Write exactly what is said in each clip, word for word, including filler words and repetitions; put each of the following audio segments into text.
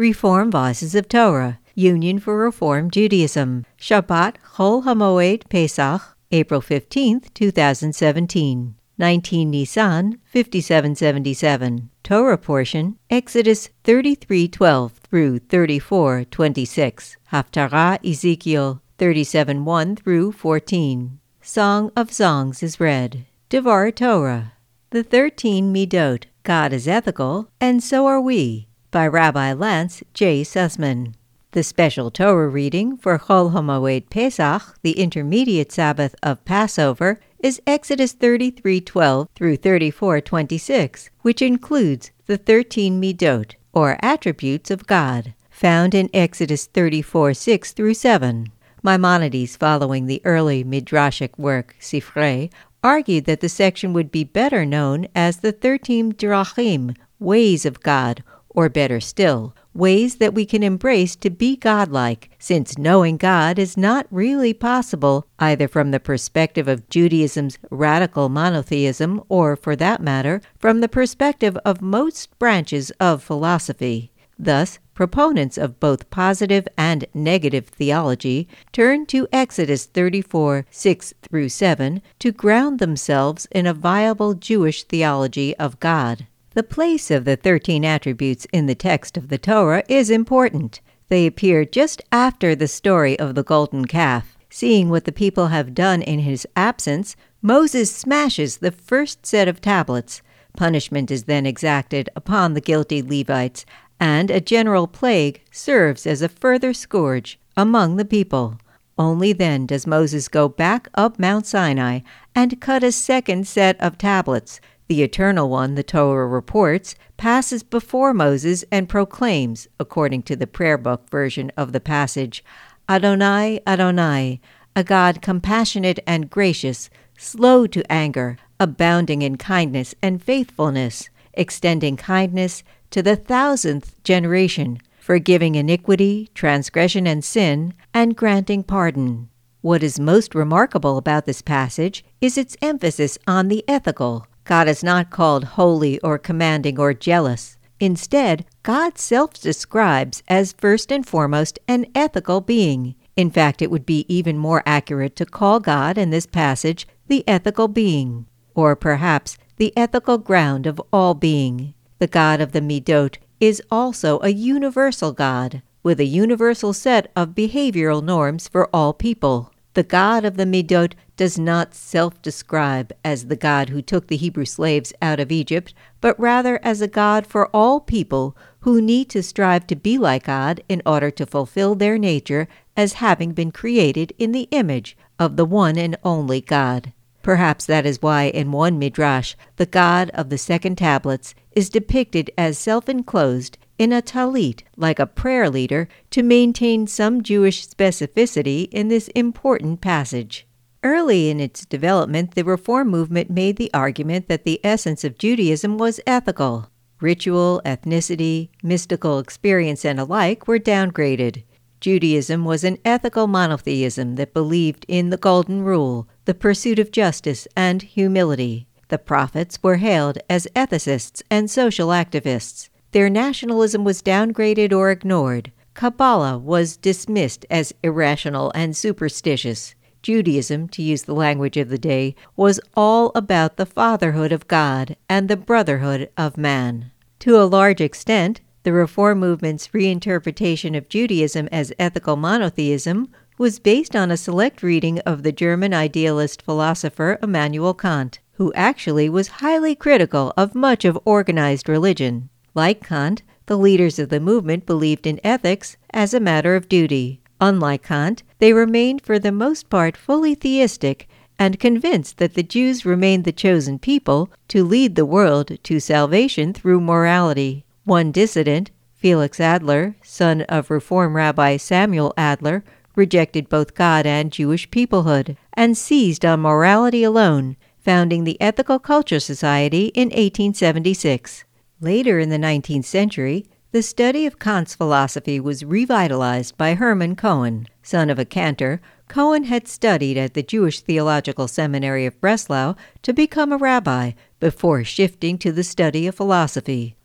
Reform Voices of Torah, Union for Reform Judaism, Shabbat Chol HaMoed Pesach, April fifteenth, two thousand seventeen. nineteen Nisan, fifty-seven seventy-seven. Torah portion, Exodus thirty-three twelve through thirty-four twenty-six. Haftarah Ezekiel thirty-seven one through fourteen. Song of Songs is read. Devar Torah. The Thirteen Midot. God is ethical, and so are we. By Rabbi Lance J. Sussman. The special Torah reading for Chol HaMoed Pesach, the intermediate Sabbath of Passover, is Exodus thirty-three twelve through thirty-four twenty-six, which includes the thirteen Midot, or attributes of God, found in Exodus thirty-four six through seven. Maimonides, following the early Midrashic work Sifrei, argued that the section would be better known as the thirteen Drachim, ways of God, or better still, ways that we can embrace to be godlike, since knowing God is not really possible either from the perspective of Judaism's radical monotheism or, for that matter, from the perspective of most branches of philosophy. Thus, proponents of both positive and negative theology turn to Exodus thirty-four six through seven to ground themselves in a viable Jewish theology of God. The place of the thirteen attributes in the text of the Torah is important. They appear just after the story of the golden calf. Seeing what the people have done in his absence, Moses smashes the first set of tablets. Punishment is then exacted upon the guilty Levites, and a general plague serves as a further scourge among the people. Only then does Moses go back up Mount Sinai and cut a second set of tablets. The Eternal One, the Torah reports, passes before Moses and proclaims, according to the prayer book version of the passage, Adonai, Adonai, a God compassionate and gracious, slow to anger, abounding in kindness and faithfulness, extending kindness to the thousandth generation, forgiving iniquity, transgression, and sin, and granting pardon. What is most remarkable about this passage is its emphasis on the ethical. God is not called holy or commanding or jealous. Instead, God self-describes as first and foremost an ethical being. In fact, it would be even more accurate to call God in this passage the ethical being, or perhaps the ethical ground of all being. The God of the Midot is also a universal God, with a universal set of behavioral norms for all people. The God of the Midot does not self-describe as the God who took the Hebrew slaves out of Egypt, but rather as a God for all people who need to strive to be like God in order to fulfill their nature as having been created in the image of the one and only God. Perhaps that is why in one midrash, the God of the second tablets is depicted as self-enclosed in a talit, like a prayer leader, to maintain some Jewish specificity in this important passage. Early in its development, the Reform movement made the argument that the essence of Judaism was ethical. Ritual, ethnicity, mystical experience, and alike were downgraded. Judaism was an ethical monotheism that believed in the Golden Rule, the pursuit of justice, and humility. The prophets were hailed as ethicists and social activists. Their nationalism was downgraded or ignored. Kabbalah was dismissed as irrational and superstitious. Judaism, to use the language of the day, was all about the fatherhood of God and the brotherhood of man. To a large extent, the Reform movement's reinterpretation of Judaism as ethical monotheism was based on a select reading of the German idealist philosopher Immanuel Kant, who actually was highly critical of much of organized religion. Like Kant, the leaders of the movement believed in ethics as a matter of duty. Unlike Kant, they remained for the most part fully theistic and convinced that the Jews remained the chosen people to lead the world to salvation through morality. One dissident, Felix Adler, son of Reform Rabbi Samuel Adler, rejected both God and Jewish peoplehood, and seized on morality alone, founding the Ethical Culture Society in eighteen seventy-six. Later in the nineteenth century, the study of Kant's philosophy was revitalized by Hermann Cohen. Son of a cantor, Cohen had studied at the Jewish Theological Seminary of Breslau to become a rabbi before shifting to the study of philosophy.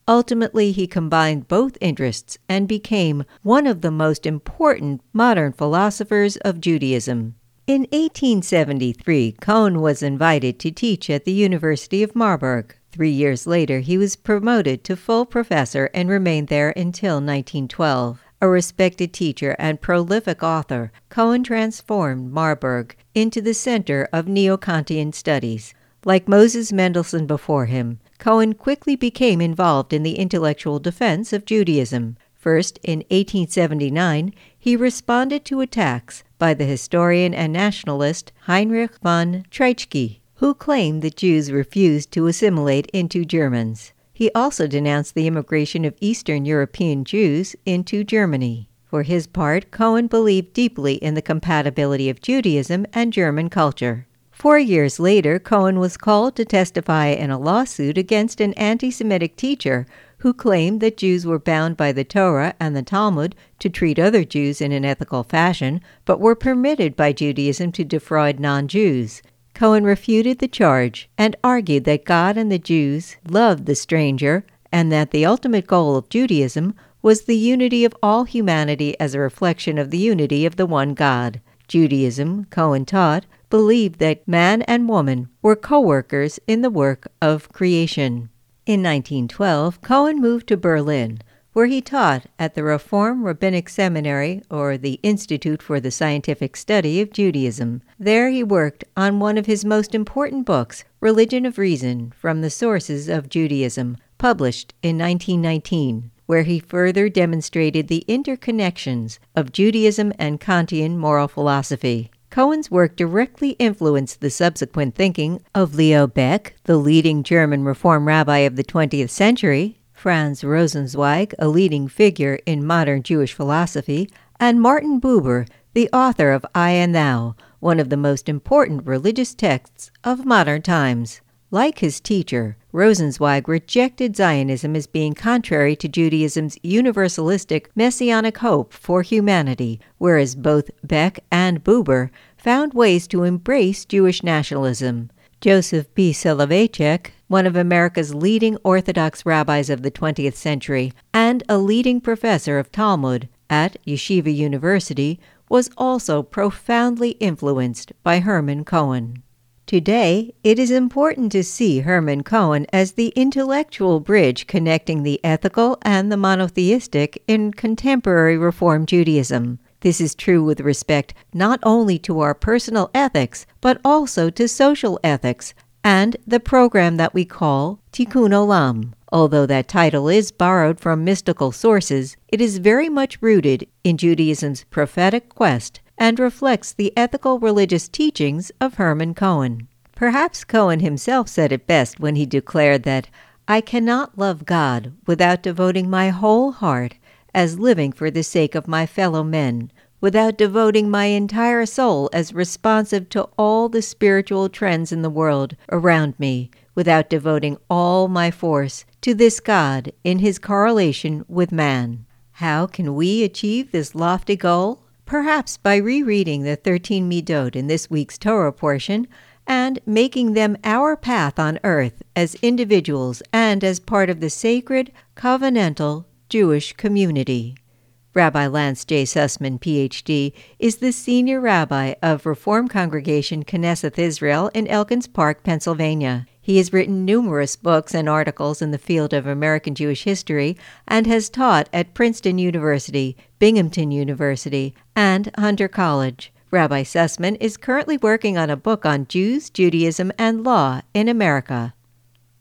Ultimately, he combined both interests and became one of the most important modern philosophers of Judaism. In eighteen seventy-three, Cohen was invited to teach at the University of Marburg. Three years later, he was promoted to full professor and remained there until nineteen twelve. A respected teacher and prolific author, Cohen transformed Marburg into the center of Neo-Kantian studies. Like Moses Mendelssohn before him, Cohen quickly became involved in the intellectual defense of Judaism. First, in eighteen seventy-nine, he responded to attacks by the historian and nationalist Heinrich von Treitschke, who claimed that Jews refused to assimilate into Germans. He also denounced the immigration of Eastern European Jews into Germany. For his part, Cohen believed deeply in the compatibility of Judaism and German culture. Four years later, Cohen was called to testify in a lawsuit against an anti-Semitic teacher who claimed that Jews were bound by the Torah and the Talmud to treat other Jews in an ethical fashion, but were permitted by Judaism to defraud non-Jews. Cohen refuted the charge and argued that God and the Jews loved the stranger and that the ultimate goal of Judaism was the unity of all humanity as a reflection of the unity of the one God. Judaism, Cohen taught, believed that man and woman were co-workers in the work of creation. In nineteen twelve, Cohen moved to Berlin, where he taught at the Reform Rabbinic Seminary, or the Institute for the Scientific Study of Judaism. There he worked on one of his most important books, Religion of Reason, From the Sources of Judaism, published in nineteen nineteen, where he further demonstrated the interconnections of Judaism and Kantian moral philosophy. Cohen's work directly influenced the subsequent thinking of Leo Baeck, the leading German Reform rabbi of the twentieth century, Franz Rosenzweig, a leading figure in modern Jewish philosophy, and Martin Buber, the author of I and Thou, one of the most important religious texts of modern times. Like his teacher, Rosenzweig rejected Zionism as being contrary to Judaism's universalistic messianic hope for humanity, whereas both Baeck and Buber found ways to embrace Jewish nationalism. Joseph B. Soloveitchik, one of America's leading Orthodox rabbis of the twentieth century and a leading professor of Talmud at Yeshiva University, was also profoundly influenced by Hermann Cohen. Today, it is important to see Hermann Cohen as the intellectual bridge connecting the ethical and the monotheistic in contemporary Reform Judaism. This is true with respect not only to our personal ethics, but also to social ethics and the program that we call Tikkun Olam. Although that title is borrowed from mystical sources, it is very much rooted in Judaism's prophetic quest and reflects the ethical religious teachings of Hermann Cohen. Perhaps Cohen himself said it best when he declared that, "I cannot love God without devoting my whole heart as living for the sake of my fellow men, without devoting my entire soul as responsive to all the spiritual trends in the world around me, without devoting all my force to this God in his correlation with man." How can we achieve this lofty goal? Perhaps by rereading the thirteen Midot in this week's Torah portion and making them our path on earth as individuals and as part of the sacred, covenantal Jewish community. Rabbi Lance J. Sussman, P H D, is the senior rabbi of Reform Congregation Knesset Israel in Elkins Park, Pennsylvania. He has written numerous books and articles in the field of American Jewish history and has taught at Princeton University, Binghamton University, and Hunter College. Rabbi Sussman is currently working on a book on Jews, Judaism, and law in America.